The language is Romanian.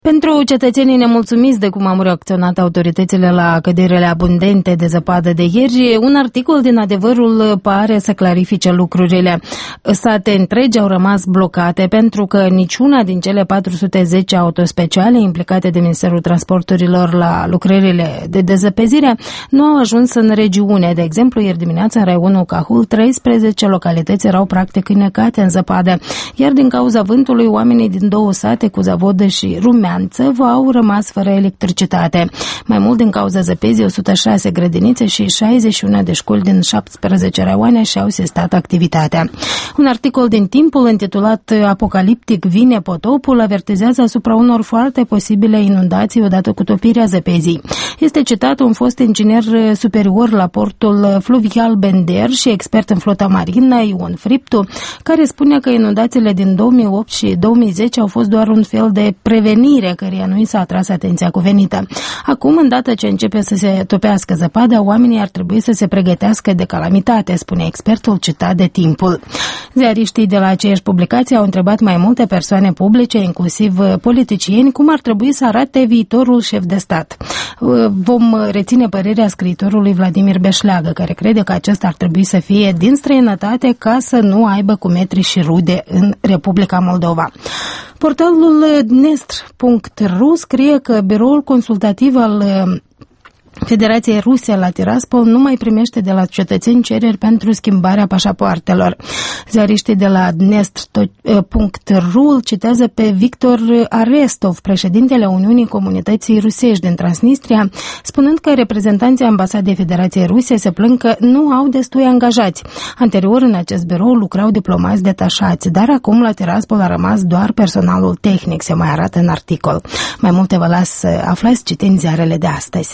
Pentru cetățenii nemulțumiți de cum au reacționat autoritățile la căderile abundente de zăpadă de ieri, un articol din Adevărul pare să clarifice lucrurile. Sate întregi au rămas blocate pentru că niciuna din cele 410 autospeciale implicate de Ministerul Transporturilor la lucrările de dezăpezire nu au ajuns în regiune. De exemplu, ieri dimineața în raionul Cahul, 13 localități erau practic înnecate în zăpadă, iar din cauza vântului, oamenii din două sate, Cuzavodă și Rumeanță, au rămas fără electricitate. Mai mult din cauza zăpezii, 106 grădinițe și 61 de școli din 17 raioane și-au sistat activitatea. Un articol din Timpul intitulat Apocaliptic vine potopul avertizează asupra unor foarte posibile inundații odată cu topirea zăpezii. Este citat un fost inginer superior la portul fluvial Bender și expert în flota marină, Ion Friptu, care spune că inundațiile din 2008 și 2010 au fost doar un fel de prevenire căreia nu i s-a atras atenția cuvenită. Acum, îndată ce începe să se topească zăpada, oamenii ar trebui să se pregătească de calamitate, spune expertul citat de Timpul. Ziariștii de la aceeași publicație au întrebat mai multe persoane publice, inclusiv politicieni, cum ar trebui să arate viitorul șef de stat. Vom reține părerea scriitorului Vladimir Beșleagă, care crede că acesta ar trebui să fie din străinătate ca să nu aibă cumetri și rude în Republica Moldova. Portalul Dnestr.ru scrie că biroul consultativ al Federației Ruse la Tiraspol nu mai primește de la cetățeni cereri pentru schimbarea pașapoartelor. Ziariștii de la Dnestr.ru îl citează pe Victor Arestov, președintele Uniunii Comunității Rusești din Transnistria, spunând că reprezentanții ambasadei Federației Ruse se plâng că nu au destui angajați. Anterior, în acest birou lucrau diplomați detașați, dar acum la Tiraspol a rămas doar personalul tehnic, se mai arată în articol. Mai multe vă las să aflați citind ziarele de astăzi.